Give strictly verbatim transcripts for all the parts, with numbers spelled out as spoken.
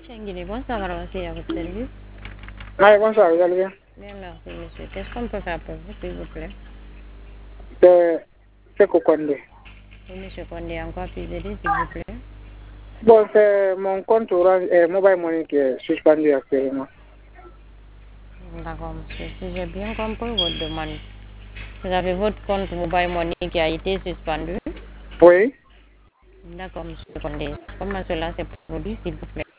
Chengiri, bonsoir, avancez à votre service. Oui, bonsoir, vous allez bien? Bien, merci, monsieur. Qu'est-ce qu'on peut faire pour vous, s'il vous plaît? C'est c'est Kokondé. Oui, monsieur Condé, en quoi puis-je aider, s'il vous plaît? Bon, c'est mon compte Orange et Mobile Money qui est suspendu actuellement. D'accord, monsieur. Si j'ai bien compris votre demande, vous avez votre compte Mobile Money qui a été suspendu? Oui. D'accord, monsieur Condé. Comment cela s'est produit, s'il vous plaît?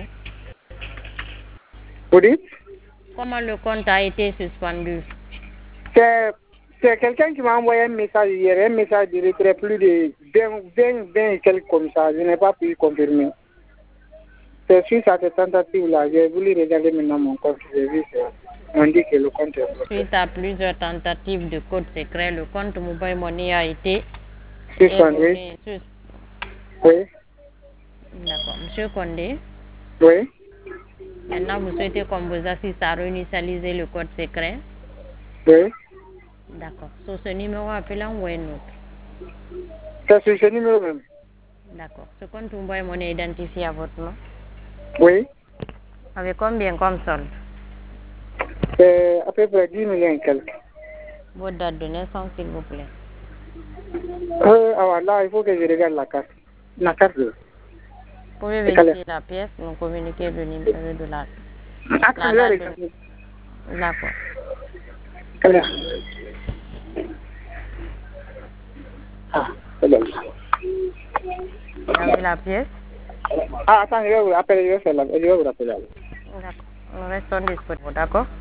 Vous dites? Comment le compte a été suspendu? C'est c'est quelqu'un qui m'a envoyé un message hier, un message de retrait plus de vingt, vingt, vingt et quelques comme ça. Je n'ai pas pu confirmer. C'est suite à cette tentative-là. J'ai voulu regarder maintenant mon compte. J'ai vu on dit que le compte est bloqué. Suite à plusieurs tentatives de code secret, le compte Mobile Money a été Suspendu. erroné. Sus- Oui. D'accord. Monsieur Condé, Oui. maintenant vous souhaitez qu'on vous assiste à réinitialiser le code secret? Oui. D'accord. Sur ce numéro appelant ou un autre? C'est sur ce numéro même. D'accord. Ce compte Mobile Money est identifié à votre nom? Oui. Avec combien comme solde? C'est à peu près dix millions et quelques. Votre date de naissance, s'il vous plaît. Euh, alors là, il faut que je regarde la carte. La carte. Vous pouvez C'est calé. vérifier la pièce, nous communiquer le numéro de la, Attends, la je vais date regarder. de... D'accord. Calé. Ah, c'est bon. Vous avez la pièce? Ah, attends, je vais vous rappeler, je vais faire la, je vais vous rappeler. D'accord. Nous restons disponibles, d'accord?